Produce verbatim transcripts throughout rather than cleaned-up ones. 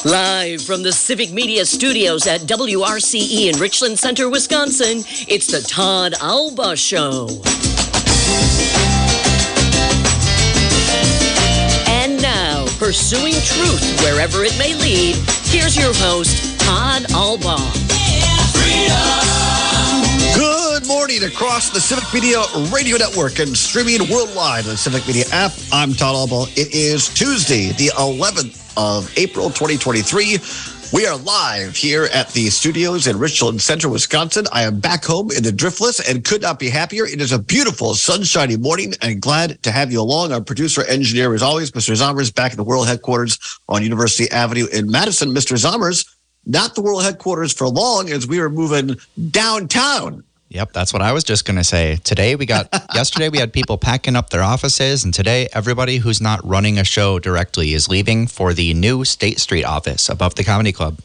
Live from the Civic Media Studios at W R C E in Richland Center, Wisconsin, it's the Todd Alba Show. And now, pursuing truth wherever it may lead, here's your host, Todd Alba. Good morning across the Civic Media Radio Network and streaming worldwide on the Civic Media app. I'm Todd Alba. It is Tuesday, the eleventh of April, twenty twenty-three. We are live here at the studios in Richland Center, Wisconsin. I am back home in the Driftless and could not be happier. It is a beautiful, sunshiny morning and glad to have you along. Our producer engineer, as always, Mister Zommers, back at the World Headquarters on University Avenue in Madison. Mister Zommers, not the World Headquarters for long as we are moving downtown. Yep, that's what I was just going to say. Today we got, yesterday we had people packing up their offices, and today everybody who's not running a show directly is leaving for the new State Street office above the Comedy Club.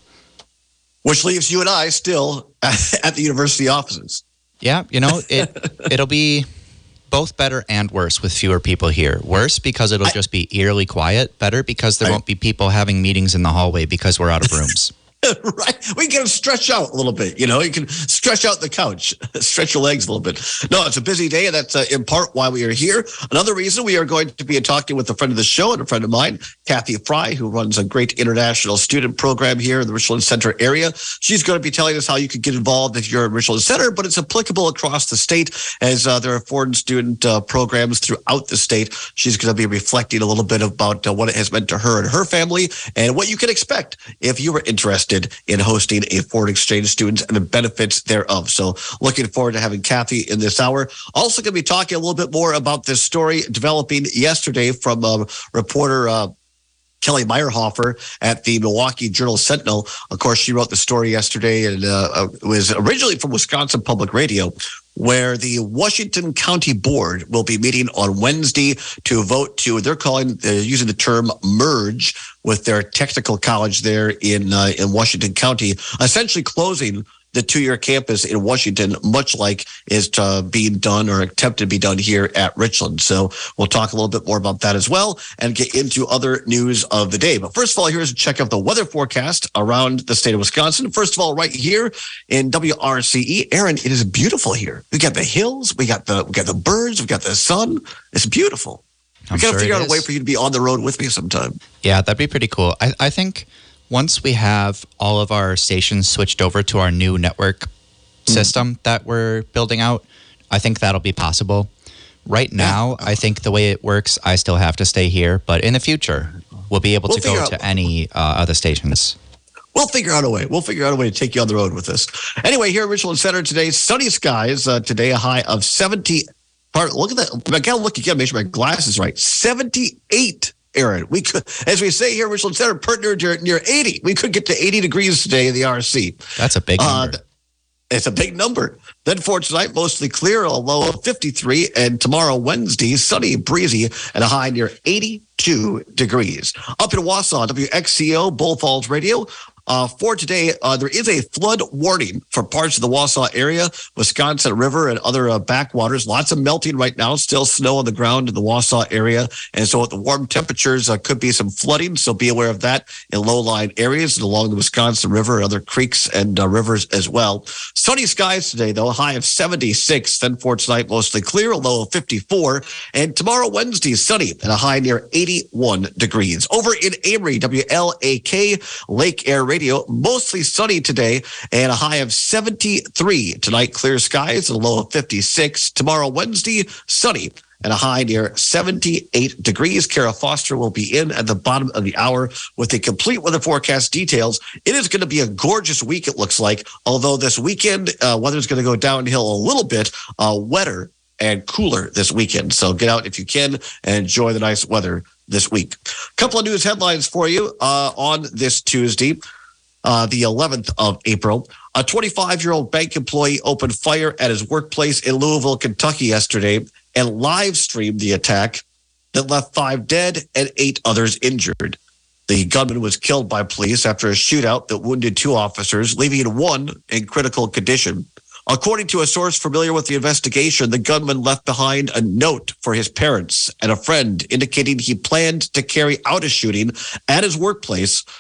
Which leaves you and I still at the university offices. Yeah, you know, it, it'll be both better and worse with fewer people here. Worse because it'll I, just be eerily quiet. Better because there I, won't be people having meetings in the hallway because we're out of rooms. Right. We can stretch out a little bit. You know, you can stretch out the couch, stretch your legs a little bit. No, it's a busy day, and that's uh, in part why we are here. Another reason we are going to be talking with a friend of the show and a friend of mine, Kathy Fry, who runs a great international student program here in the Richland Center area. She's going to be telling us how you can get involved if you're in Richland Center, but it's applicable across the state as uh, there are foreign student uh, programs throughout the state. She's going to be reflecting a little bit about uh, what it has meant to her and her family and what you can expect if you were interested in hosting a foreign exchange student and the benefits thereof. So looking forward to having Kathy in this hour. Also going to be talking a little bit more about this story developing yesterday from uh, reporter uh, Kelly Meyerhofer at the Milwaukee Journal-Sentinel. Of course, she wrote the story yesterday, and uh, it was originally from Wisconsin Public Radio, where the Washington County Board will be meeting on Wednesday to vote to, they're calling, they're using the term merge with their technical college there in uh, in Washington County, essentially closing the two-year campus in Washington, much like is uh, being done or attempted to be done here at Richland. So we'll talk a little bit more about that as well and get into other news of the day. But first of all, here's a check of the weather forecast around the state of Wisconsin. First of all, right here in W R C E, Aaron, it is beautiful here. We got the hills, we got the we got the birds, we got the sun. It's beautiful. We got to sure figure out a way for you to be on the road with me sometime. Yeah, that'd be pretty cool. I, I think once we have all of our stations switched over to our new network mm. system that we're building out, I think that'll be possible. Right now, yeah. I think the way it works, I still have to stay here. But in the future, we'll be able we'll to go out. to any uh, other stations. We'll figure out a way. We'll figure out a way to take you on the road with us. Anyway, here at Richland Center today, sunny skies. Uh, today, a high of seventy. Look at that. I gotta look again, make sure my glasses right. seventy-eight, Aaron. We could, as we say here, Richland Center, partner near eighty. We could get to eighty degrees today in the R C. That's a big number. Uh, it's a big number. Then for tonight, mostly clear, a low of fifty-three. And tomorrow, Wednesday, sunny, breezy, and a high near eighty-two degrees. Up in Wausau, W X C O, Bull Falls Radio. Uh, for today, uh, there is a flood warning for parts of the Wausau area, Wisconsin River and other uh, backwaters. Lots of melting right now, still snow on the ground in the Wausau area. And so with the warm temperatures, uh, could be some flooding. So be aware of that in low-lying areas and along the Wisconsin River and other creeks and uh, rivers as well. Sunny skies today, though, a high of seventy-six. Then for tonight, mostly clear, a low of fifty-four. And tomorrow, Wednesday, sunny and a high near eighty-one degrees. Over in Amory, W L A K, Lake Air Radio. Radio, mostly sunny today and a high of seventy-three. Tonight, clear skies and a low of fifty-six. Tomorrow, Wednesday, sunny and a high near seventy-eight degrees. Kara Foster will be in at the bottom of the hour with the complete weather forecast details. It is going to be a gorgeous week, it looks like, although this weekend, uh, weather is going to go downhill a little bit, uh, wetter and cooler this weekend. So get out if you can and enjoy the nice weather this week. A couple of news headlines for you uh, on this Tuesday. Uh, the eleventh of April, a twenty-five-year-old bank employee opened fire at his workplace in Louisville, Kentucky yesterday and live streamed the attack that left five dead and eight others injured. The gunman was killed by police after a shootout that wounded two officers, leaving one in critical condition. According to a source familiar with the investigation, the gunman left behind a note for his parents and a friend indicating he planned to carry out a shooting at his workplace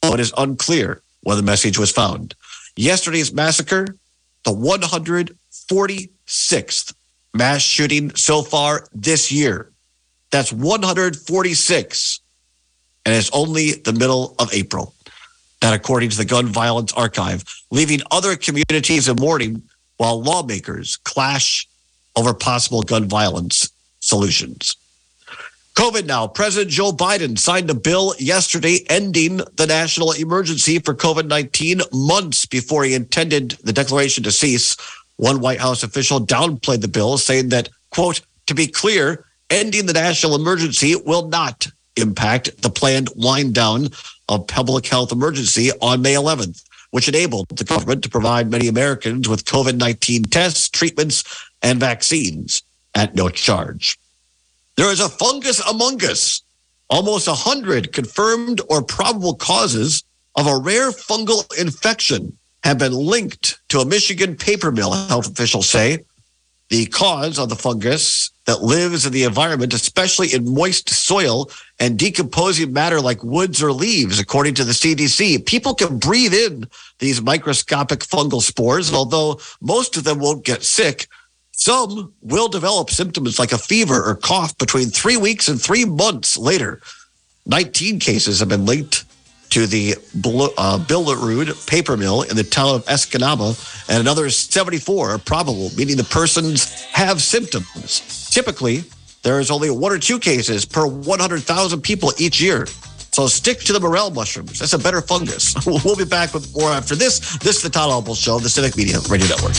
it is unclear when the message was found. Yesterday's massacre, the one hundred forty-sixth mass shooting so far this year. That's one hundred forty-six. And it's only the middle of April. That according to the Gun Violence Archive, leaving other communities in mourning while lawmakers clash over possible gun violence solutions. COVID now. President Joe Biden signed a bill yesterday ending the national emergency for COVID nineteen months before he intended the declaration to cease. One White House official downplayed the bill, saying that, quote, to be clear, ending the national emergency will not impact the planned wind down of public health emergency on May eleventh, which enabled the government to provide many Americans with COVID nineteen tests, treatments, and vaccines at no charge. There is a fungus among us. Almost one hundred confirmed or probable causes of a rare fungal infection have been linked to a Michigan paper mill, health officials say. The cause of the fungus that lives in the environment, especially in moist soil and decomposing matter like woods or leaves, according to the C D C. People can breathe in these microscopic fungal spores, and although most of them won't get sick, some will develop symptoms like a fever or cough between three weeks and three months later. nineteen cases have been linked to the uh, Billerud paper mill in the town of Escanaba, and another seventy-four are probable, meaning the persons have symptoms. Typically, there is only one or two cases per one hundred thousand people each year. So stick to the morel mushrooms. That's a better fungus. We'll be back with more after this. This is the Todd Alba Show, the Civic Media Radio Network.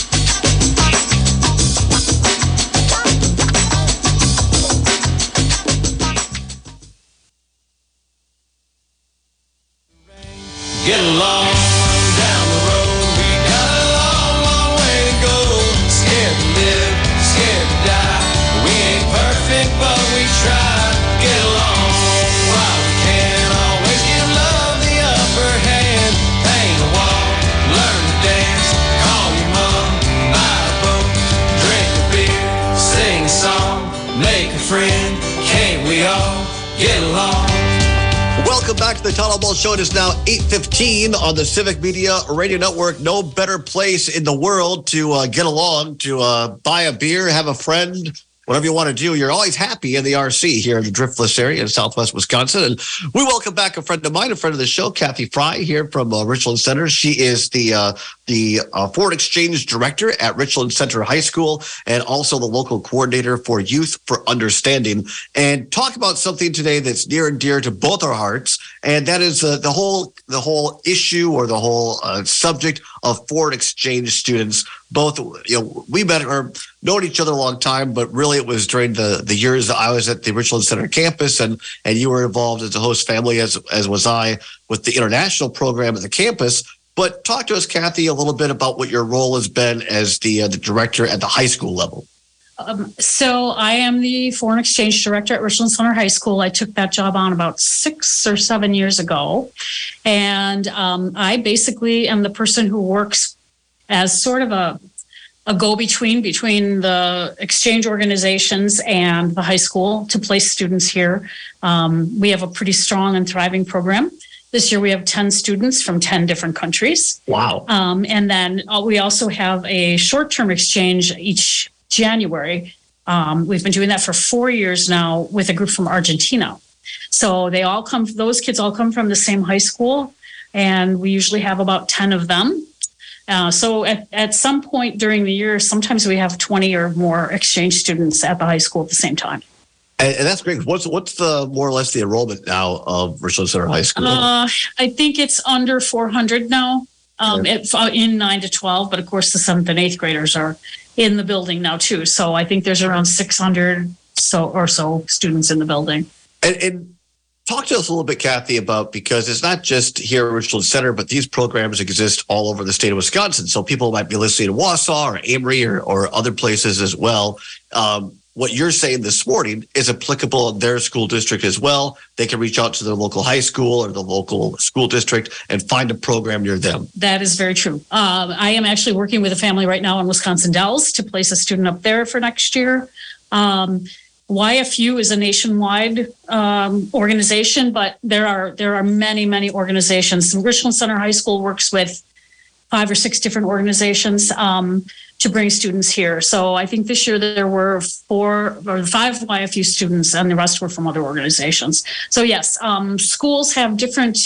Get along down the road. We got a long, long way to go. Scared to live, scared to die. We ain't perfect, but we try. Get along while we can. Always give love the upper hand. Paint a wall, learn to dance. Call your mom, buy a book, drink a beer, sing a song, make a friend. Can't we all get along? Welcome back to the Todd Alba Show. It is now eight fifteen on the Civic Media Radio Network. No better place in the world to uh, get along, to uh, buy a beer, have a friend, whatever you want to do. You're always happy in the R C here in the Driftless area in southwest Wisconsin. And we welcome back a friend of mine, a friend of the show, Kathy Fry, here from uh, Richland Center. She is the uh, the uh, foreign exchange director at Richland Center High School and also the local coordinator for Youth for Understanding. And talk about something today that's near and dear to both our hearts, and that is uh, the whole the whole issue or the whole uh, subject of foreign exchange students. Both, you know, we met or known each other a long time, but really it was during the, the years that I was at the Richland Center campus, and and you were involved as a host family, as as was I, with the international program at the campus. But talk to us, Kathy, a little bit about what your role has been as the uh, the director at the high school level. Um, so I am the foreign exchange director at Richland Center High School. I took that job on about six or seven years ago. And um, I basically am the person who works as sort of a, a go-between between the exchange organizations and the high school to place students here. Um, we have a pretty strong and thriving program. This year we have ten students from ten different countries. Wow. Um, and then we also have a short-term exchange each January. Um, we've been doing that for four years now with a group from Argentina. So they all come, those kids all come from the same high school, and we usually have about ten of them. Uh, so at, at some point during the year, sometimes we have twenty or more exchange students at the high school at the same time. And, and that's great. What's what's the more or less the enrollment now of Richland Center High School? Uh, I think it's under four hundred now um, yeah. it, in nine to twelve, but of course the seventh and eighth graders are in the building now too. So I think there's around six hundred so or so students in the building. And, and talk to us a little bit, Kathy, about, because it's not just here at Richland Center, but these programs exist all over the state of Wisconsin. So people might be listening to Wausau or Amory or, or other places as well. Um, what you're saying this morning is applicable in their school district as well. They can reach out to their local high school or the local school district and find a program near them. That is very true. Um, I am actually working with a family right now in Wisconsin Dells to place a student up there for next year. Um, Y F U is a nationwide um, organization, but there are there are many, many organizations. Richland Center High School works with five or six different organizations um, to bring students here. So I think this year there were four or five Y F U students, and the rest were from other organizations. So yes, um, schools have different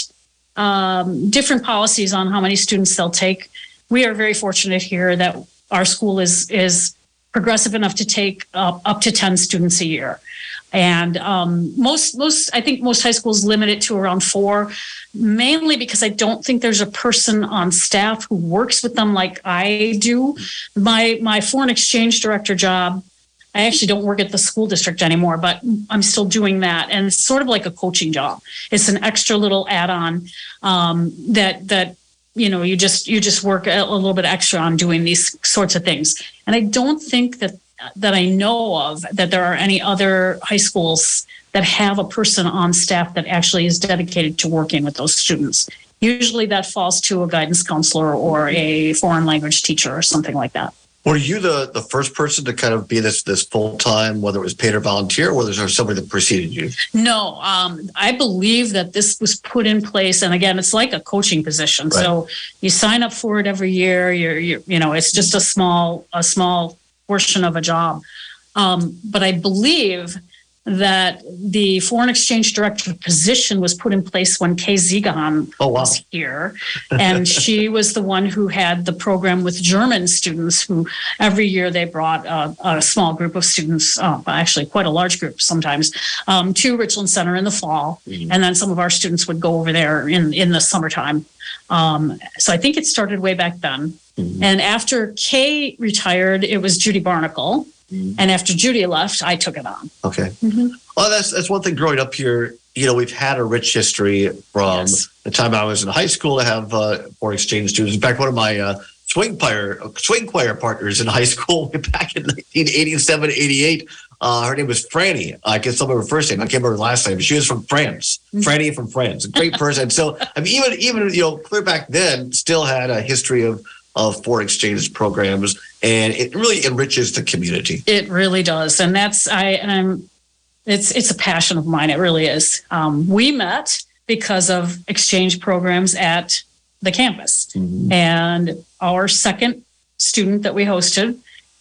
um, different policies on how many students they'll take. We are very fortunate here that our school is is progressive enough to take uh, up to ten students a year. And um, most, most, I think most high schools limit it to around four, mainly because I don't think there's a person on staff who works with them like I do. My my foreign exchange director job, I actually don't work at the school district anymore, but I'm still doing that. And it's sort of like a coaching job. It's an extra little add-on um, that that you know you just you just work a, a little bit extra on doing these sorts of things. And I don't think that that I know of that there are any other high schools that have a person on staff that actually is dedicated to working with those students. Usually that falls to a guidance counselor or a foreign language teacher or something like that. Were you the, the first person to kind of be this this full time, whether it was paid or volunteer, or was there somebody that preceded you? No, um, I believe that this was put in place, and again, it's like a coaching position. Right. So you sign up for it every year. You're, you're you know, it's just a small a small portion of a job. Um, but I believe that the foreign exchange director position was put in place when Kay Ziegahan oh, wow. was here. And she was the one who had the program with German students who every year they brought a, a small group of students, uh, actually quite a large group sometimes, um, to Richland Center in the fall. Mm-hmm. And then some of our students would go over there in, in the summertime. Um, so I think it started way back then. Mm-hmm. And after Kay retired, it was Judy Barnacle. Mm-hmm. And after Judy left, I took it on. Okay. Mm-hmm. Well, that's that's one thing growing up here. You know, we've had a rich history from yes. the time I was in high school to have uh, foreign exchange students. In fact, one of my uh, swing choir swing choir partners in high school back in nineteen eighty-seven, eighty-eight, uh, her name was Franny. I can still remember her first name. I can't remember her last name. She was from France. Mm-hmm. Franny from France. A great person. So I mean, even even you know, clear back then, still had a history of of foreign exchange programs, and it really enriches the community. It really does, and that's I am. It's it's a passion of mine. It really is. Um, we met because of exchange programs at the campus, mm-hmm. and our second student that we hosted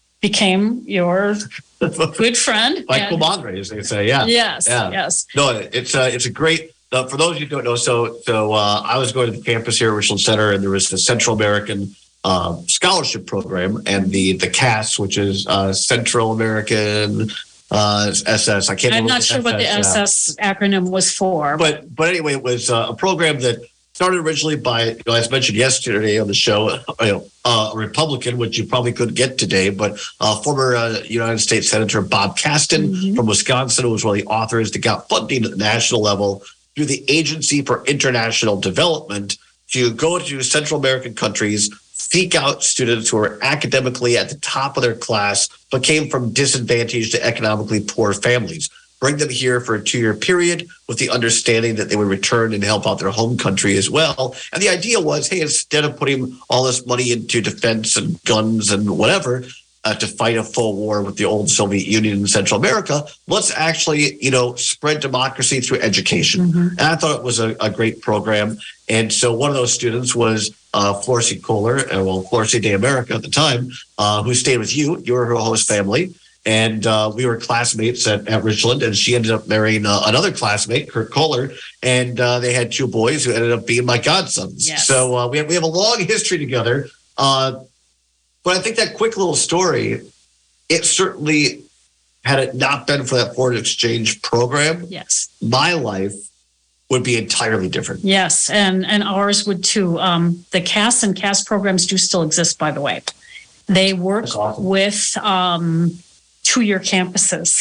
became your good friend, like Comadre, as they say. Yeah. Yes. Yeah. Yes. No, it's a it's a great. Uh, for those of you who don't know, so so uh, I was going to the campus here at Richland Center, and there was the Central American Uh, scholarship program and the the C A S, which is uh, Central American uh, S S. I can't. I'm not sure what the S S acronym was for, but but anyway, it was uh, a program that started originally by, you know, as mentioned yesterday on the show, you know, uh, a Republican, which you probably couldn't get today, but uh, former uh, United States Senator Bob Caston mm-hmm. from Wisconsin, who was one of the authors that got funding at the national level through the Agency for International Development to go to Central American countries, seek out students who are academically at the top of their class, but came from disadvantaged to economically poor families. Bring them here for a two-year period with the understanding that they would return and help out their home country as well. And the idea was, hey, instead of putting all this money into defense and guns and whatever, uh, to fight a full war with the old Soviet Union in Central America, let's actually, you know, spread democracy through education. Mm-hmm. And I thought it was a, a great program. And so one of those students was uh, Florcy Kohler, uh, well, Florcy de America at the time, uh, who stayed with you. You were her host family. And uh, we were classmates at, at Richland, and she ended up marrying uh, another classmate, Kurt Kohler, and uh, they had two boys who ended up being my godsons. Yes. So uh, we have we have a long history together. Uh, but I think that quick little story, it certainly, had it not been for that foreign exchange program, yes, my life would be entirely different. Yes, and and ours would too. Um, the C A S and C A S programs do still exist, by the way. They work awesome. with um, two-year campuses.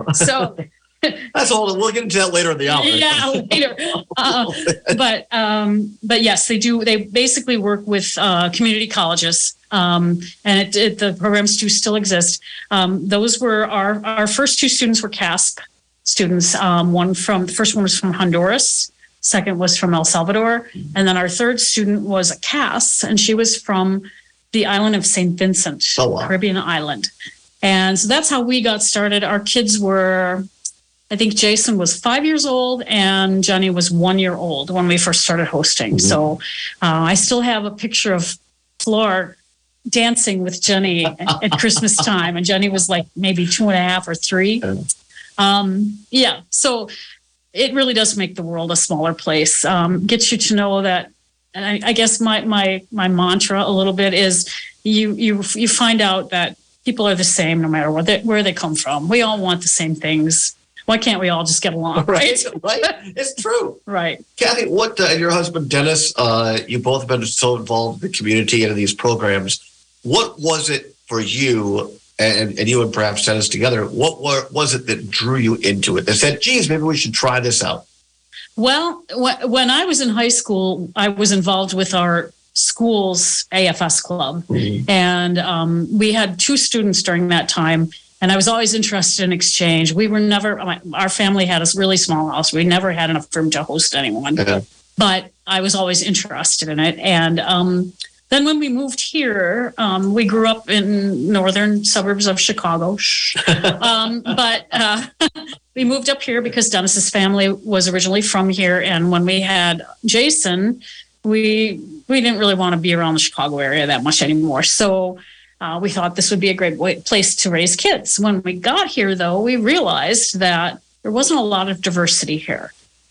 So that's all. We'll get into that later in the hour. Yeah, later. Uh, but um, but yes, they do. They basically work with uh, community colleges, um, and it, it, the programs do still exist. Um, those were our our first two students were C A S P students. Um, one from the first one was from Honduras. Second was from El Salvador, and then our third student was a C A S, and she was from the island of Saint Vincent, oh, wow. Caribbean island. And so that's how we got started. Our kids were, I think Jason was five years old and Jenny was one year old when we first started hosting. Mm-hmm. So uh, I still have a picture of Flor dancing with Jenny at, at Christmas time. And Jenny was like maybe two and a half or three. Um, yeah. So it really does make the world a smaller place. Um, gets you to know that. And I, I guess my, my, my mantra a little bit is you, you, you find out that people are the same no matter where they, where they come from. We all want the same things. Why can't we all just get along? Right, right. It's true. Right. Kathy, what, uh, and your husband, Dennis, uh, you both have been so involved in the community and in these programs. What was it for you, and, and you and perhaps Dennis together, what were, was it that drew you into it? That said, geez, maybe we should try this out? Well, wh- when I was in high school, I was involved with our school's A F S club. Mm-hmm. And um, we had two students during that time. And I was always interested in exchange. We were never, our family had a really small house. We never had enough room to host anyone. Yeah. But I was always interested in it. And um, then when we moved here, um, we grew up in northern suburbs of Chicago. um, but uh, we moved up here because Dennis's family was originally from here. And when we had Jason, we we didn't really want to be around the Chicago area that much anymore. So Uh, we thought this would be a great way, place to raise kids. When we got here, though, we realized that there wasn't a lot of diversity here.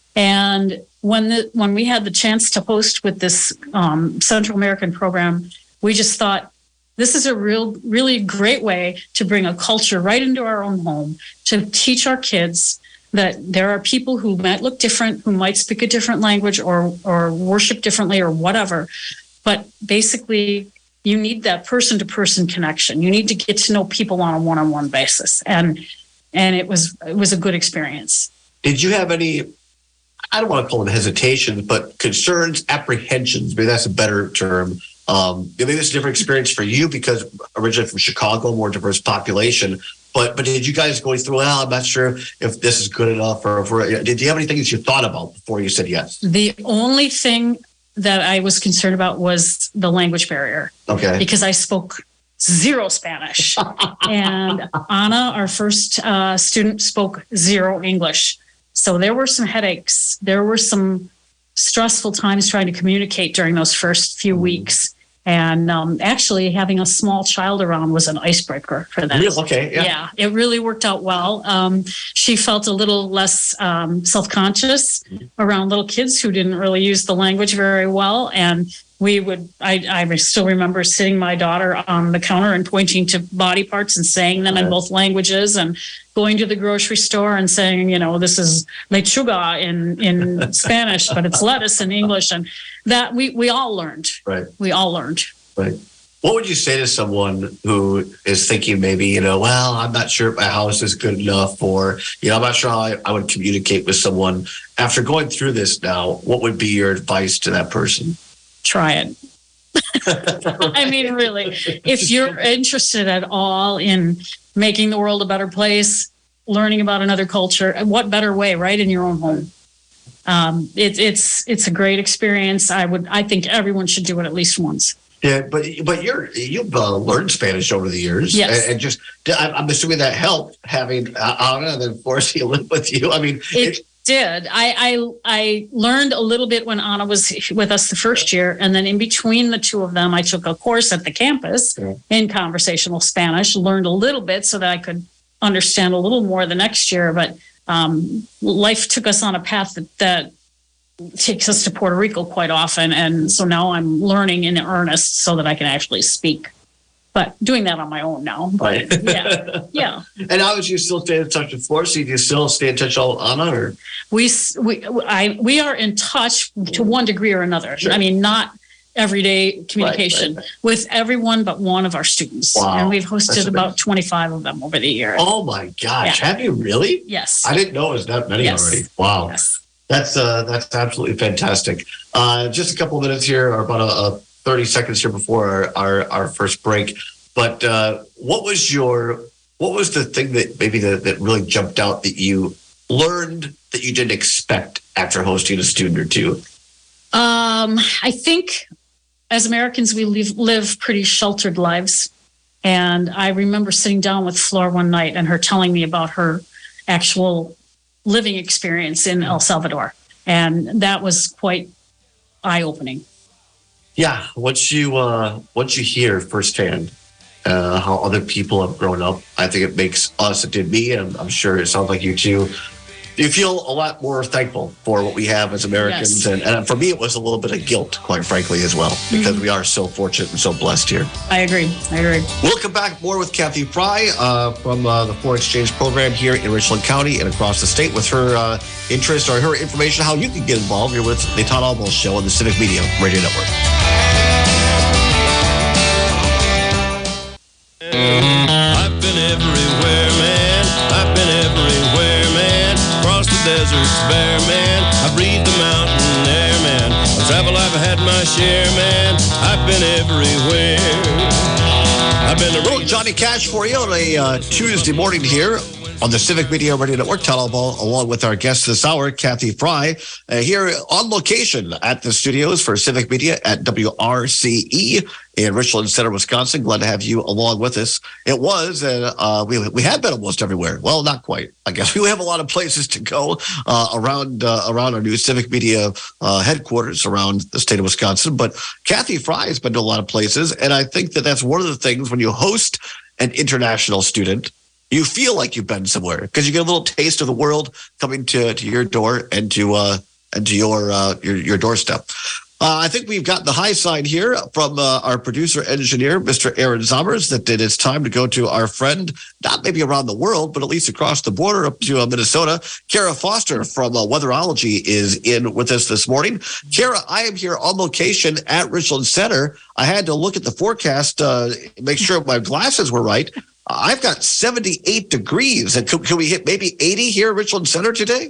And when the, when we had the chance to host with this um, Central American program, we just thought this is a real, really great way to bring a culture right into our own home, to teach our kids that there are people who might look different, who might speak a different language or or worship differently or whatever. But basically, you need that person-to-person connection. You need to get to know people on a one-on-one basis, and and it was it was a good experience. Did you have any, I don't want to call them hesitations, but concerns, apprehensions? Maybe that's a better term. Um, maybe it's a different experience for you because originally from Chicago, more diverse population. But but did you guys go through? Well, I'm not sure if this is good enough, or if we're, did you have anything that you thought about before you said yes? The only thing that I was concerned about was the language barrier. Okay. Because I spoke zero Spanish. And Anna, our first uh, student, spoke zero English. So there were some headaches. There were some stressful times trying to communicate during those first few weeks. And um, actually having a small child around was an icebreaker for them. Really? Okay. Yeah. yeah, it really worked out well. Um, she felt a little less um, self-conscious around little kids who didn't really use the language very well. And we would, I, I still remember sitting my daughter on the counter and pointing to body parts and saying them in both languages, and going to the grocery store and saying, you know, this is lechuga in, in Spanish, but it's lettuce in English. And that we, we all learned. Right. We all learned. Right. What would you say to someone who is thinking maybe, you know, well, I'm not sure if my house is good enough, or, you know, I'm not sure how I, I would communicate with someone. After going through this now, what would be your advice to that person? Try it. I mean, really, if you're interested at all in making the world a better place, learning about another culture, what better way, right, in your own home? Um, it, it's it's a great experience. I would I think everyone should do it at least once. Yeah, but but you're you've uh, learned Spanish over the years, yes, and, and just I'm assuming that helped having Anna and then Forcy live with you. I mean, it, it did. I, I I learned a little bit when Anna was with us the first year, and then in between the two of them, I took a course at the campus yeah. in conversational Spanish. Learned a little bit so that I could understand a little more the next year. But um, life took us on a path that, that takes us to Puerto Rico quite often, and so now I'm learning in earnest so that I can actually speak. But doing that on my own now. But right. yeah, yeah. And how would you still stay in touch with Forcy? Do you still stay in touch with Anna? Or? We we I we are in touch to one degree or another. Sure. I mean, not everyday communication right, right, right. with everyone but one of our students. Wow. And we've hosted about twenty-five of them over the year. Oh my gosh! Yeah. Have you really? Yes. I didn't know it was that many yes. already. Wow. Yes. That's uh that's absolutely fantastic. Uh, just a couple of minutes here, or about a. a thirty seconds here before our, our, our first break. But uh, what was your, what was the thing that maybe that, that really jumped out that you learned that you didn't expect after hosting a student or two? Um, I think as Americans, we live, live pretty sheltered lives. And I remember sitting down with Flor one night and her telling me about her actual living experience in El Salvador. And that was quite eye-opening. Yeah, once you uh, once you hear firsthand uh, how other people have grown up, I think it makes us, it did me, and I'm sure it sounds like you too, you feel a lot more thankful for what we have as Americans. Yes. And, and for me, it was a little bit of guilt, quite frankly, as well, because mm-hmm. we are so fortunate and so blessed here. I agree. I agree. We'll come back more with Kathy Fry uh, from uh, the Foreign Exchange Program here in Richland County and across the state with her uh, interest or her information, how you can get involved here with the Todd Albaugh Show on the Civic Media Radio Network. I've been everywhere, man. I've been everywhere, man. Across the deserts bare, man. I breathe the mountain air, man. I travel, I've had my share, man. I've been everywhere. I've been a little Johnny Cash for you on a uh, Tuesday morning here on the Civic Media Radio Network. Todd Albaugh, along with our guest this hour, Kathy Fry, uh, here on location at the studios for Civic Media at W R C E in Richland Center, Wisconsin. Glad to have you along with us. It was, uh, uh, we we have been almost everywhere. Well, not quite, I guess. We have a lot of places to go uh, around uh, around our new Civic Media uh, headquarters around the state of Wisconsin. But Kathy Fry has been to a lot of places, and I think that that's one of the things when you host an international student, you feel like you've been somewhere because you get a little taste of the world coming to, to your door and to uh, and to your uh, your, your doorstep. Uh, I think we've got the high sign here from uh, our producer engineer, Mister Aaron Zommers, that it is time to go to our friend, not maybe around the world, but at least across the border up to uh, Minnesota. Kara Foster from uh, Weatherology is in with us this morning. Kara, I am here on location at Richland Center. I had to look at the forecast, uh, make sure my glasses were right. I've got seventy-eight degrees. And can, can we hit maybe eighty here at Richland Center today?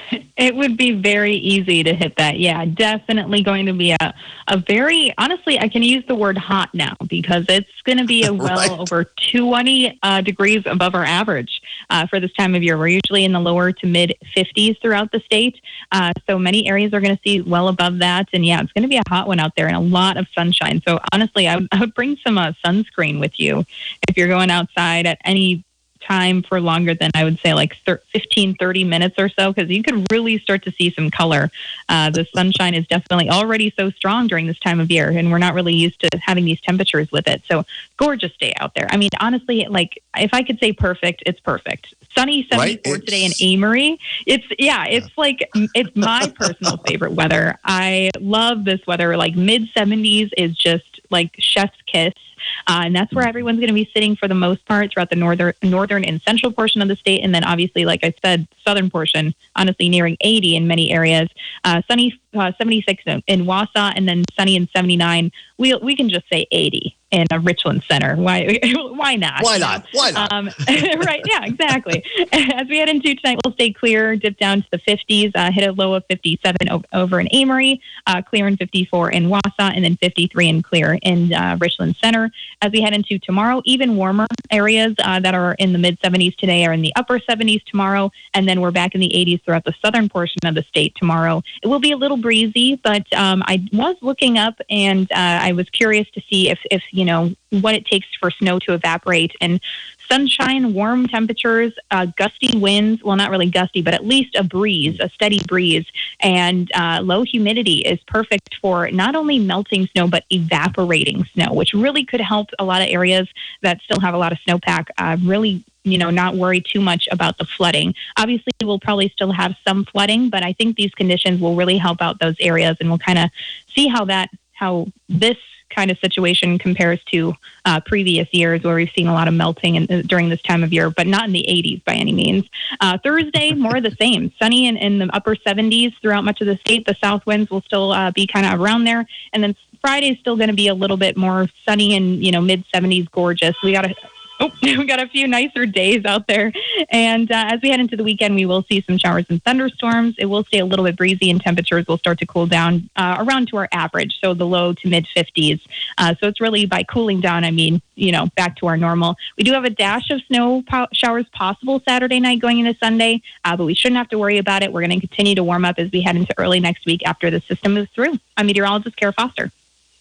It would be very easy to hit that. Yeah, definitely going to be a, a very, honestly, I can use the word hot now because it's going to be a well right. over twenty uh, degrees above our average uh, for this time of year. We're usually in the lower to mid fifties throughout the state. Uh, so many areas are going to see well above that. And yeah, it's going to be a hot one out there and a lot of sunshine. So honestly, I would, I would bring some uh, sunscreen with you if you're going outside at any time for longer than I would say like fifteen, thirty minutes or so, because you could really start to see some color. Uh, the sunshine is definitely already so strong during this time of year, and we're not really used to having these temperatures with it. So gorgeous day out there. I mean, honestly, like if I could say perfect, it's perfect. Sunny seventy-four right? today in Amory. It's yeah, it's yeah. like it's my personal favorite weather. I love this weather. Like mid seventies is just like chef's kiss. Uh, and that's where everyone's going to be sitting for the most part throughout the northern northern and central portion of the state. And then obviously, like I said, southern portion, honestly, nearing eighty in many areas. Uh, sunny uh, seventy-six in, in Wausau, and then sunny in seventy-nine. We we can just say eighty in a Richland Center. Why why not? Why not? Why not? Um, right, yeah, exactly. As we head into tonight, we'll stay clear, dip down to the fifties, uh, hit a low of fifty-seven o- over in Amory, uh, clear in fifty-four in Wausau, and then fifty-three and clear in uh, Richland Center. As we head into tomorrow, even warmer areas uh, that are in the mid seventies today are in the upper seventies tomorrow, and then we're back in the eighties throughout the southern portion of the state tomorrow. It will be a little breezy, but um, I was looking up and uh, I was curious to see if, if, you know, what it takes for snow to evaporate. And sunshine, warm temperatures, uh, gusty winds, well, not really gusty, but at least a breeze, a steady breeze, and uh, low humidity is perfect for not only melting snow, but evaporating snow, which really could help a lot of areas that still have a lot of snowpack uh, really, you know, not worry too much about the flooding. Obviously, we'll probably still have some flooding, but I think these conditions will really help out those areas, and we'll kind of see how that, how this kind of situation compares to uh, previous years where we've seen a lot of melting in, uh, during this time of year, but not in the eighties by any means. Uh, Thursday, more of the same. Sunny in, in the upper seventies throughout much of the state. The south winds will still uh, be kind of around there. And then Friday is still going to be a little bit more sunny and, you know, mid seventies, gorgeous. We got a Oh, we got a few nicer days out there. And uh, as we head into the weekend, we will see some showers and thunderstorms. It will stay a little bit breezy and temperatures will start to cool down uh, around to our average, so the low to mid fifties. Uh, so it's really by cooling down, I mean, you know, back to our normal. We do have a dash of snow po- showers possible Saturday night going into Sunday, uh, but we shouldn't have to worry about it. We're going to continue to warm up as we head into early next week after the system moves through. I'm meteorologist Kara Foster.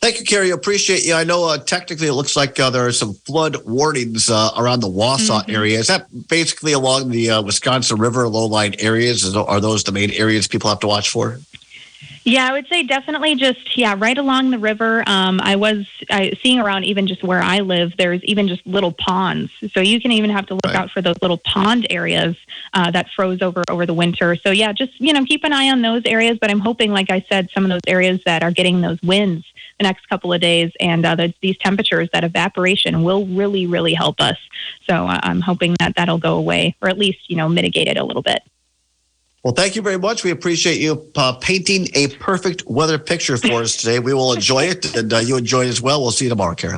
Thank you, Carrie. Appreciate you. I know uh, technically it looks like uh, there are some flood warnings uh, around the Wausau mm-hmm. area. Is that basically along the uh, Wisconsin River low-lying areas? Is, are those the main areas people have to watch for? Yeah, I would say definitely just, yeah, right along the river. Um, I was I, seeing around even just where I live, there's even just little ponds. So you can even have to look right. out for those little pond areas uh, that froze over over the winter. So, yeah, just, you know, keep an eye on those areas. But I'm hoping, like I said, some of those areas that are getting those winds the next couple of days and uh, the, these temperatures, that evaporation will really, really help us. So uh, I'm hoping that that'll go away, or at least, you know, mitigate it a little bit. Well, thank you very much. We appreciate you uh, painting a perfect weather picture for us today. We will enjoy it, and uh, you enjoy it as well. We'll see you tomorrow, Kara.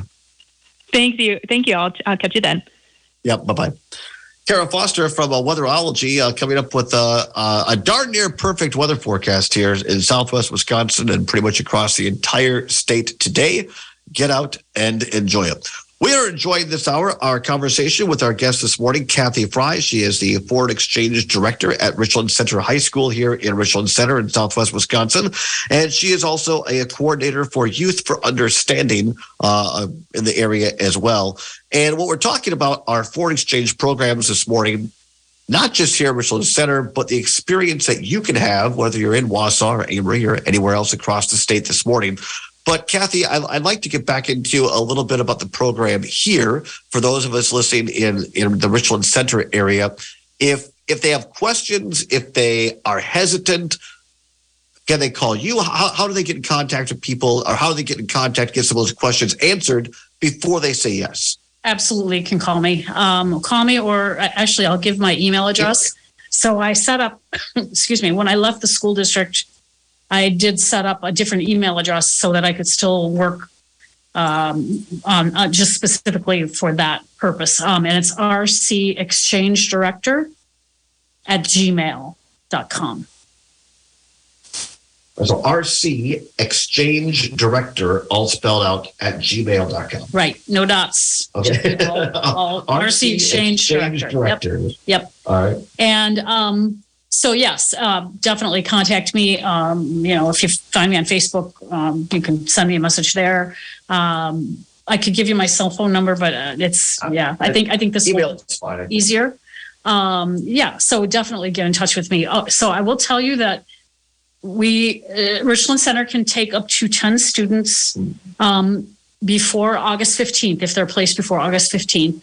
Thank you. Thank you. I'll, I'll catch you then. Yep. Bye-bye. Kara Foster from uh, Weatherology uh, coming up with uh, uh, a darn near perfect weather forecast here in Southwest Wisconsin and pretty much across the entire state today. Get out and enjoy it. We are enjoying this hour, our conversation with our guest this morning, Kathy Fry. She is the Foreign Exchange Director at Richland Center High School here in Richland Center in Southwest Wisconsin. And she is also a coordinator for Youth for Understanding uh, in the area as well. And what we're talking about are foreign exchange programs this morning, not just here at Richland Center, but the experience that you can have, whether you're in Wausau or Amory or anywhere else across the state this morning. But Kathy, I'd like to get back into a little bit about the program here for those of us listening in, in the Richland Center area. If if they have questions, if they are hesitant, can they call you? How, how do they get in contact with people, or how do they get in contact, get some of those questions answered before they say yes? Absolutely, can call me. Um, call me, or actually, I'll give my email address. So I set up, excuse me, when I left the school district, I did set up a different email address so that I could still work um, on uh, just specifically for that purpose. Um, and it's R C Exchange Director at gmail dot com. So R C Exchange Director, all spelled out, at gmail dot com. Right. No dots. Okay. All, all R C Exchange, Exchange Director. Director. Yep. yep. All right. And um, so, yes, uh, definitely contact me. Um, you know, if you find me on Facebook, um, you can send me a message there. Um, I could give you my cell phone number, but uh, it's, yeah, I think I think this email is easier. Um, yeah, so definitely get in touch with me. Oh, so I will tell you that we, uh, Richland Center can take up to ten students um, before August fifteenth, if they're placed before August fifteenth.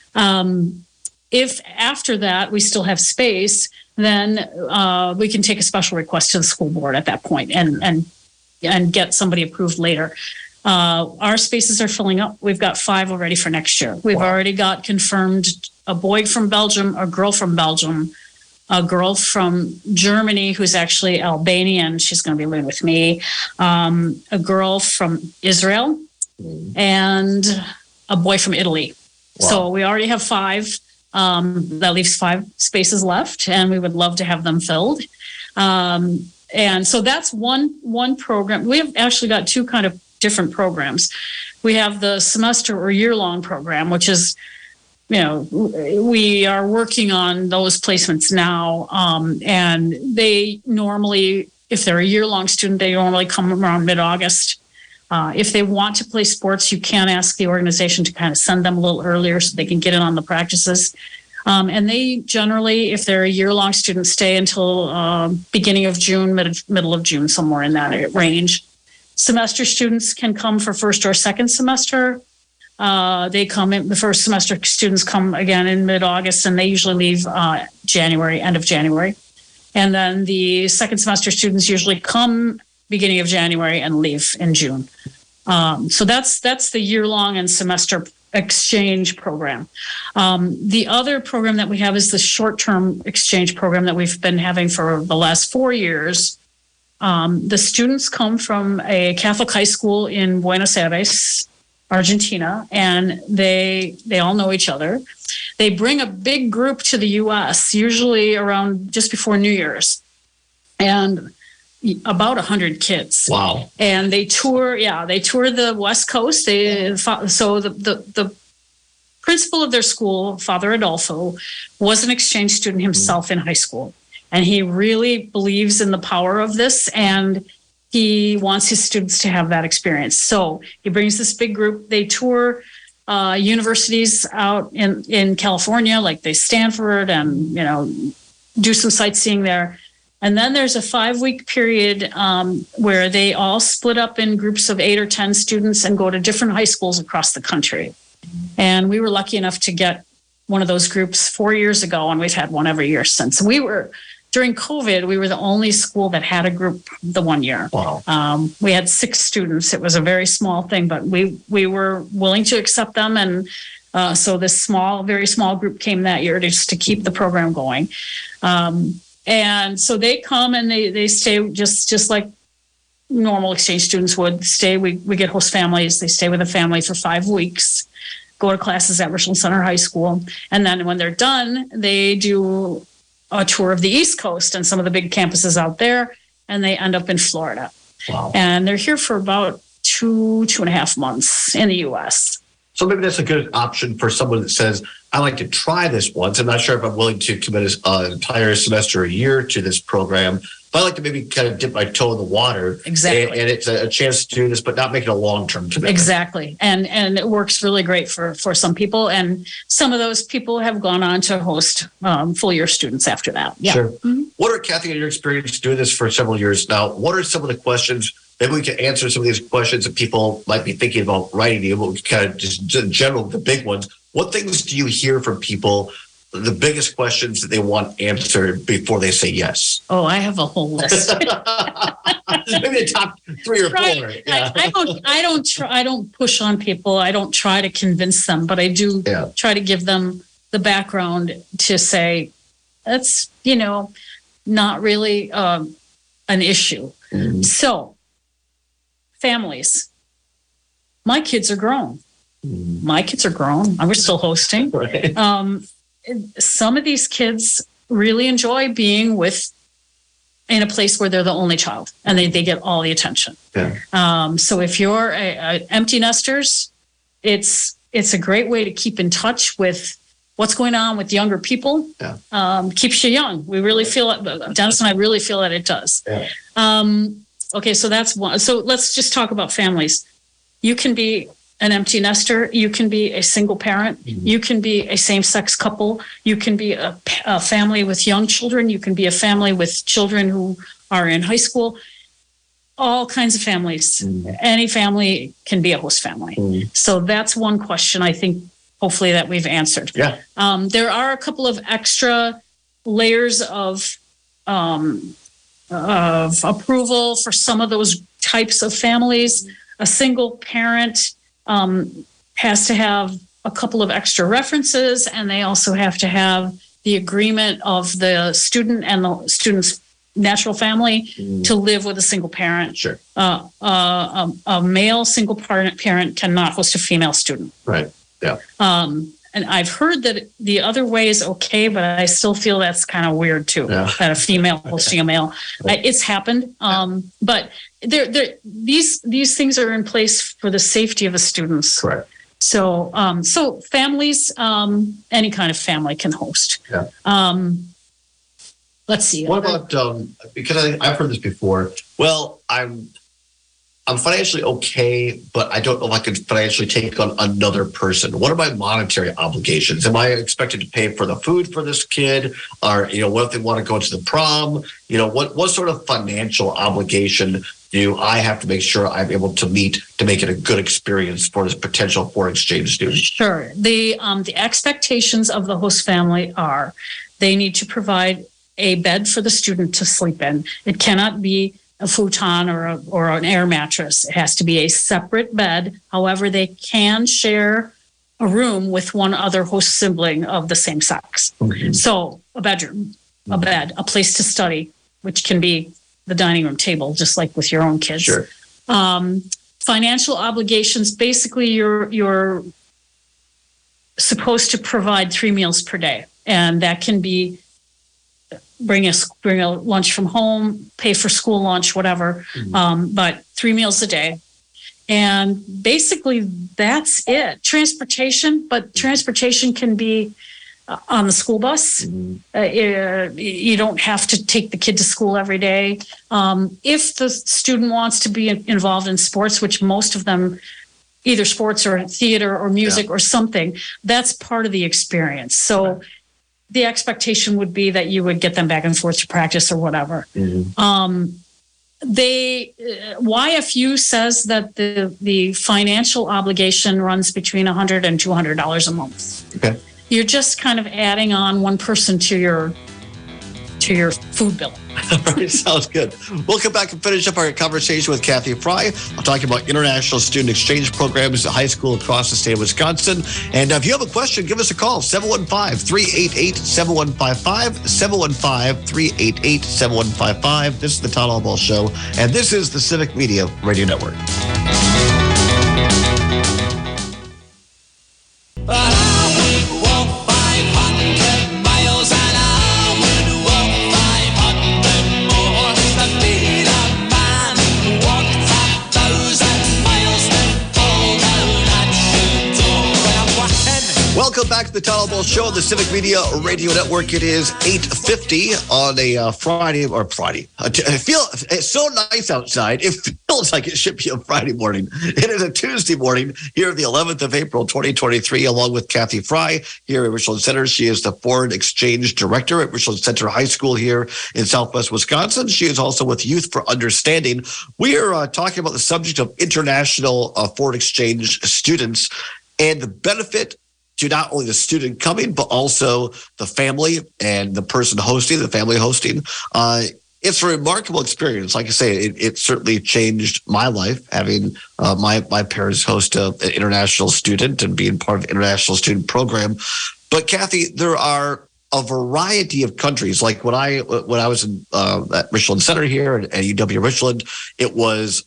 Um, if after that we still have space, then uh, we can take a special request to the school board at that point and and and get somebody approved later. Uh, our spaces are filling up. We've got five already for next year. We've wow. already got confirmed a boy from Belgium, a girl from Belgium, a girl from Germany who's actually Albanian. She's going to be living with me. Um, a girl from Israel mm. and a boy from Italy. Wow. So we already have five. Um, that leaves five spaces left, and we would love to have them filled. Um, and so that's one one program. We have actually got two kind of different programs. We have the semester or year-long program, which is, you know, we are working on those placements now. Um, and they normally, if they're a year-long student, they normally come around mid-August. Uh, if they want to play sports, you can ask the organization to kind of send them a little earlier so they can get in on the practices. Um, and they generally, if they're a year-long student, stay until uh, beginning of June, mid- middle of June, somewhere in that range. Semester students can come for first or second semester. Uh, they come in, the first semester students come again in mid-August, and they usually leave uh, January, end of January. And then the second semester students usually come beginning of January and leave in June. Um, so that's that's the year-long and semester exchange program. Um, the other program that we have is the short-term exchange program that we've been having for the last four years. Um, the students come from a Catholic high school in Buenos Aires, Argentina, and they they all know each other. They bring a big group to the U S, usually around just before New Year's. And about one hundred kids. Wow. And they tour, yeah, they tour the West Coast. They So the, the, the principal of their school, Father Adolfo, was an exchange student himself mm. in high school. And he really believes in the power of this. And he wants his students to have that experience. So he brings this big group. They tour uh, universities out in, in California, like they Stanford, and, you know, do some sightseeing there. And then there's a five-week period um, where they all split up in groups of eight or ten students and go to different high schools across the country. And we were lucky enough to get one of those groups four years ago, and we've had one every year since. We were... During COVID, we were the only school that had a group the one year. Wow. Um, we had six students. It was a very small thing, but we we were willing to accept them. And uh, so this small, very small group came that year to, just to keep the program going. Um, and so they come and they they stay just, just like normal exchange students would stay. We, we get host families. They stay with a family for five weeks, go to classes at Richland Center High School. And then when they're done, they do a tour of the East Coast and some of the big campuses out there, and they end up in Florida. Wow. And they're here for about two, two and a half months in the U S. So maybe that's a good option for someone that says, I like to try this once. I'm not sure if I'm willing to commit an entire semester, a year to this program, but I like to maybe kind of dip my toe in the water. Exactly. And, and it's a chance to do this, but not make it a long-term commitment. Exactly. And and it works really great for, for some people. And some of those people have gone on to host um, full year students after that. Yeah. Sure. Mm-hmm. What are, Kathy, in your experience doing this for several years now, what are some of the questions, maybe we can answer some of these questions that people might be thinking about writing to you, but we kind of just in general, the big ones. What things do you hear from people, the biggest questions that they want answered before they say yes? Oh, I have a whole list. Maybe the top three or Right. four. I, I don't. I don't. Try, I don't push on people. I don't try to convince them, but I do Yeah. try to give them the background to say that's you know not really um, an issue. Mhm. So, families. My kids are grown. Mhm. My kids are grown. I was still hosting. Right. Um, some of these kids really enjoy being with in a place where they're the only child and they, they get all the attention. Yeah. Um, so if you're a, a empty nesters, it's it's a great way to keep in touch with what's going on with younger people. Yeah. Um, keeps you young. We really feel it. Dennis and I really feel that it does. Yeah. Um, okay, so that's one. So let's just talk about families. You can be an empty nester. You can be a single parent. Mhm. You can be a same-sex couple. You can be a, a family with young children. You can be a family with children who are in high school. All kinds of families. Mhm. Any family can be a host family. Mhm. So that's one question I think hopefully that we've answered. Yeah. Um, there are a couple of extra layers of um, of approval for some of those types of families. A single parent um, has to have a couple of extra references, and they also have to have the agreement of the student and the student's natural family Mhm. to live with a single parent. Sure. Uh, uh, a, a male single parent parent cannot host a female student. Right. Yeah. Um, and I've heard that the other way is okay, but I still feel that's kind of weird too. Yeah. That a female hosting a male, Right. I, it's happened. Um, but there, there, these these things are in place for the safety of the students. Correct. So, um, so families, um, any kind of family can host. Yeah. Um, let's see. What about um, because I, I've heard this before. Well, I'm I'm financially okay, but I don't know if I could financially take on another person. What are my monetary obligations? Am I expected to pay for the food for this kid? Or, you know, what if they want to go to the prom? You know, what what sort of financial obligation do I have to make sure I'm able to meet to make it a good experience for this potential foreign exchange student? Sure. The um, the expectations of the host family are they need to provide a bed for the student to sleep in. It cannot be a futon or a, or an air mattress. It has to be a separate bed. However, they can share a room with one other host sibling of the same sex. Mhm. So a bedroom, a Mhm. bed, a place to study, which can be the dining room table, just like with your own kids. Sure. Um, financial obligations, basically you're you're supposed to provide three meals per day. And that can be bring a bring a lunch from home, pay for school lunch, whatever. Mhm. Um, but three meals a day. And basically that's it. Transportation, but transportation can be uh, on the school bus. Mm-hmm. Uh, you don't have to take the kid to school every day. Um, if the student wants to be involved in sports, which most of them, either sports or theater or music yeah. or something, that's part of the experience. So right. the expectation would be that you would get them back and forth to practice or whatever. Mm-hmm. Um, they uh, Y F U says that the the financial obligation runs between one hundred and two hundred dollars a month. Okay. You're just kind of adding on one person to your to your food bill. All right, sounds good. We'll come back and finish up our conversation with Kathy Fry. I'm talking about international student exchange programs at high school across the state of Wisconsin. And if you have a question, give us a call, seven one five, three eight eight, seven one five five, seven one five, three eight eight, seven one five five. This is the Todd Albaugh Show, and this is the Civic Media Radio Network. Welcome back to the Todd Albaugh Show on the Civic Media Radio Network. It is eight fifty on a uh, Friday, or Friday. I feel it's so nice outside. It feels like it should be a Friday morning. It is a Tuesday morning here, the eleventh of April, twenty twenty-three, along with Kathy Fry here at Richland Center. She is the Foreign Exchange Director at Richland Center High School here in Southwest Wisconsin. She is also with Youth for Understanding. We are uh, talking about the subject of international uh, foreign exchange students and the benefit to not only the student coming, but also the family and the person hosting, the family hosting. Uh, it's a remarkable experience. Like I say, it, it certainly changed my life, having uh, my, my parents host a, an international student and being part of the international student program. But Kathy, there are a variety of countries. Like when I when I was in, uh, at Richland Center here at, at U W Richland, it was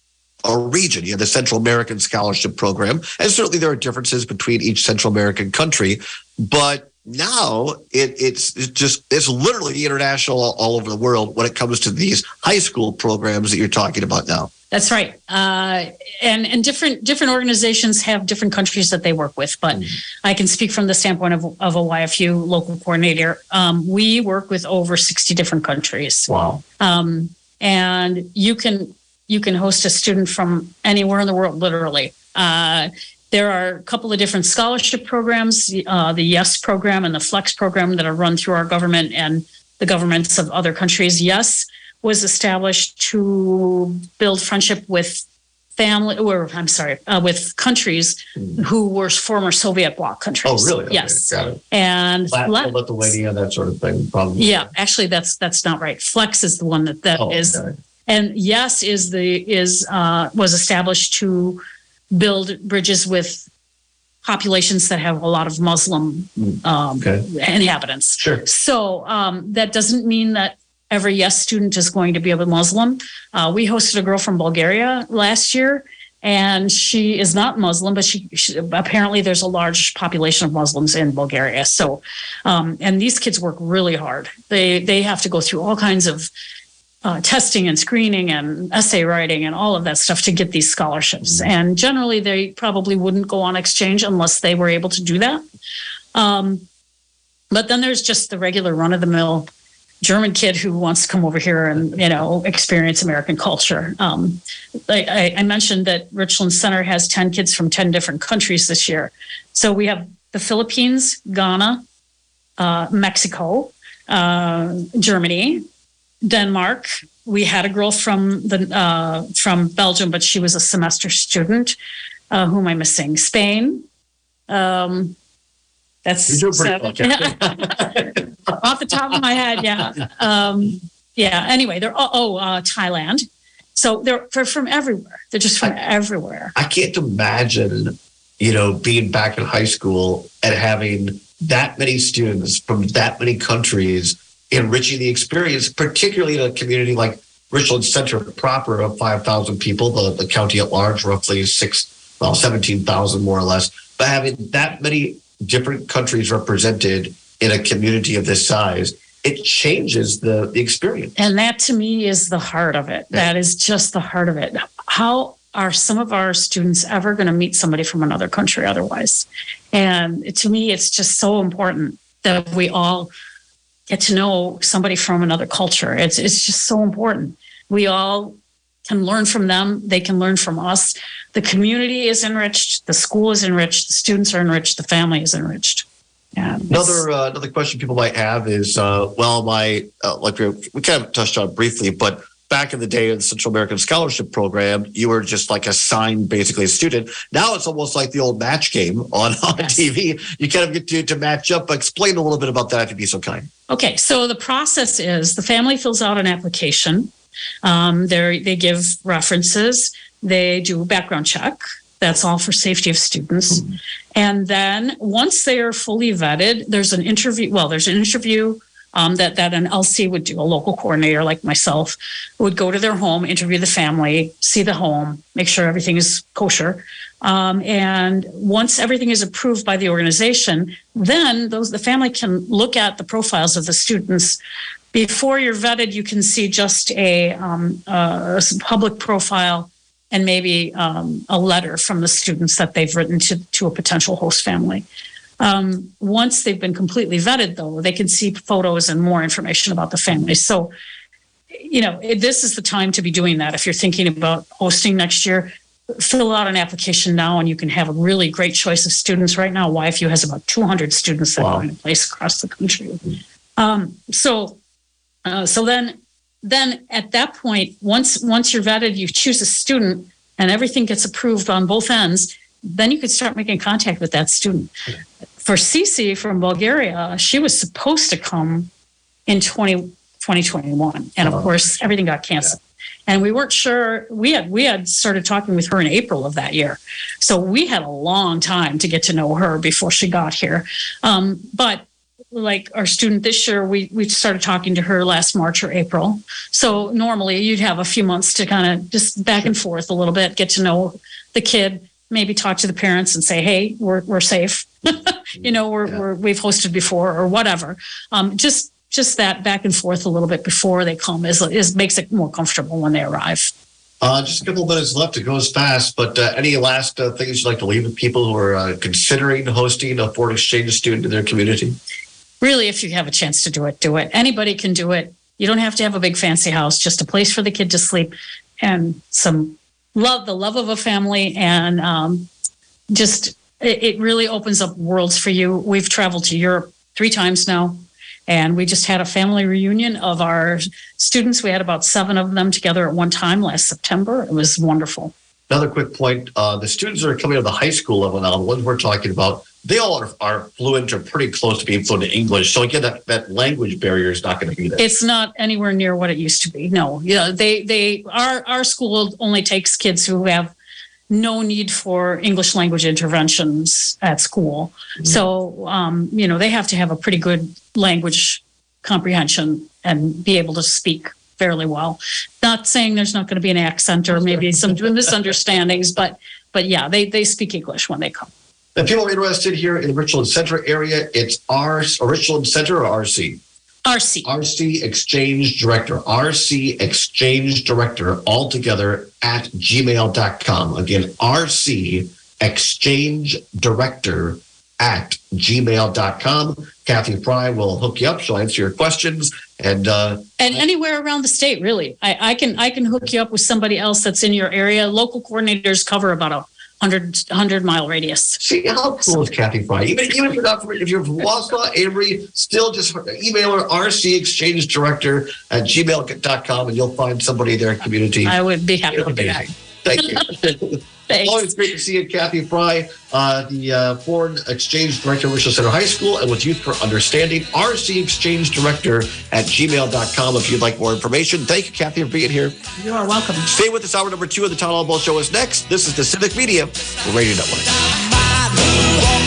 a region. You have the Central American Scholarship Program, and certainly there are differences between each Central American country, but now it, it's, it's just, it's literally international all, all over the world when it comes to these high school programs that you're talking about now. That's right. Uh, and and different different organizations have different countries that they work with, but mm. I can speak from the standpoint of, of a Y F U local coordinator. Um, we work with over sixty different countries. Wow. Um, and you can You can host a student from anywhere in the world, literally. Uh, there are a couple of different scholarship programs, uh, the YES program and the FLEX program that are run through our government and the governments of other countries. YES was established to build friendship with family, or I'm sorry, uh, with countries mm-hmm. who were former Soviet bloc countries. Oh, really? Okay. Yes. Got it. And Latvia, Lithuania, that sort of thing. Probably. Yeah, actually, that's that's not right. FLEX is the one that that oh, is. Okay. And YES is the is uh, was established to build bridges with populations that have a lot of Muslim um, okay. inhabitants. Sure. So um, that doesn't mean that every YES student is going to be a Muslim. Uh, we hosted a girl from Bulgaria last year, and she is not Muslim, but she, she apparently there's a large population of Muslims in Bulgaria. So, um, and these kids work really hard. They they have to go through all kinds of Uh, testing and screening and essay writing and all of that stuff to get these scholarships. Mm-hmm. And generally, they probably wouldn't go on exchange unless they were able to do that. Um, but then there's just the regular run-of-the-mill German kid who wants to come over here and, you know, experience American culture. Um, I, I mentioned that Richland Center has ten kids from ten different countries this year. So we have the Philippines, Ghana, uh, Mexico, uh, Germany, Denmark. We had a girl from the uh, from Belgium, but she was a semester student. Uh, who am I missing? Spain. Um, that's seven. Off the top of my head, yeah, um, yeah. Anyway, they're oh, oh uh, Thailand. So they're, they're from everywhere. They're just from I, everywhere. I can't imagine, you know, being back in high school and having that many students from that many countries enriching the experience, particularly in a community like Richland Center proper of five thousand people, the, the county at large, roughly six, well, seventeen thousand more or less. But having that many different countries represented in a community of this size, it changes the, the experience. And that to me is the heart of it. Yeah. That is just the heart of it. How are some of our students ever going to meet somebody from another country otherwise? And to me, it's just so important that we all get to know somebody from another culture. It's it's just so important. We all can learn from them. They can learn from us. The community is enriched. The school is enriched. The students are enriched. The family is enriched. Yeah, another uh, another question people might have is, uh, well, my uh, like we, we kind of touched on briefly, but back in the day of the Central American Scholarship Program, you were just like assigned basically a student. Now it's almost like the old match game on, on yes. T V. You kind of get to, to match up. Explain a little bit about that if you'd be so kind. Okay, so the process is the family fills out an application. Um, they they give references. They do a background check. That's all for safety of students. Mm-hmm. And then once they are fully vetted, there's an interview. Well, there's an interview um, that, that an L C would do, a local coordinator like myself, would go to their home, interview the family, see the home, make sure everything is kosher. Um, and once everything is approved by the organization, then those the family can look at the profiles of the students. Before you're vetted, you can see just a, um, a public profile and maybe um, a letter from the students that they've written to, to a potential host family. Um, once they've been completely vetted, though, they can see photos and more information about the family. So, you know, it, this is the time to be doing that. If you're thinking about hosting next year, fill out an application now, and you can have a really great choice of students. Right now, Y F U has about two hundred students that wow. are in place across the country. Um, so, uh, so then, then at that point, once once you're vetted, you choose a student, and everything gets approved on both ends. Then you could start making contact with that student. For Cici from Bulgaria, she was supposed to come in twenty twenty-one, and of oh. course, everything got canceled. Yeah. And we weren't sure. We had we had started talking with her in April of that year, so we had a long time to get to know her before she got here. Um, but like our student this year, we we started talking to her last March or April. So normally you'd have a few months to kind of just back and forth a little bit, get to know the kid, maybe talk to the parents and say, hey, we're we're safe. you know, we're, yeah. we're we've hosted before or whatever. Um, just just that back and forth a little bit before they come is is makes it more comfortable when they arrive. Uh, just a couple of minutes left. It goes fast, but uh, any last uh, things you'd like to leave with people who are uh, considering hosting a foreign exchange student in their community? Really, if you have a chance to do it, do it. Anybody can do it. You don't have to have a big fancy house, just a place for the kid to sleep and some love, the love of a family. And um, just, it, it really opens up worlds for you. We've traveled to Europe three times now, and we just had a family reunion of our students. We had about seven of them together at one time last September. It was wonderful. Another quick point, uh, the students that are coming to the high school level now, the ones we're talking about, they all are, are fluent or pretty close to being fluent in English. So again, that, that language barrier is not going to be there. It's not anywhere near what it used to be. No, yeah, they they our our school only takes kids who have no need for English language interventions at school. Mm-hmm. So um, you know, they have to have a pretty good language comprehension and be able to speak fairly well. Not saying there's not going to be an accent or maybe some misunderstandings, but but yeah, they they speak English when they come. If people are interested here in the Richland Center area, it's R or Richland Center or R C? R C. R C Exchange Director. R C Exchange Director, all together at gmail dot com. Again, R C Exchange Director at gmail dot com. Kathy Fry will hook you up. She'll answer your questions. And uh, and anywhere around the state, really. I, I can I can hook you up with somebody else that's in your area. Local coordinators cover about a Hundred hundred mile radius. See how cool is Kathy Fry? Even even if you're not from, if you're from Wausau, Avery, still just email her R C Exchange Director at gmail dot com, and you'll find somebody in their community. I would be happy to do that. Thank you. Always great to see you, Kathy Fry, uh, the uh, Foreign Exchange Director of Richland Center High School, and with Youth for Understanding, R C Exchange Director at gmail dot com if you'd like more information. Thank you, Kathy, for being here. You are welcome. Stay with us. Hour number two of the Todd Albaugh Show is next. This is the Civic Media Radio Network.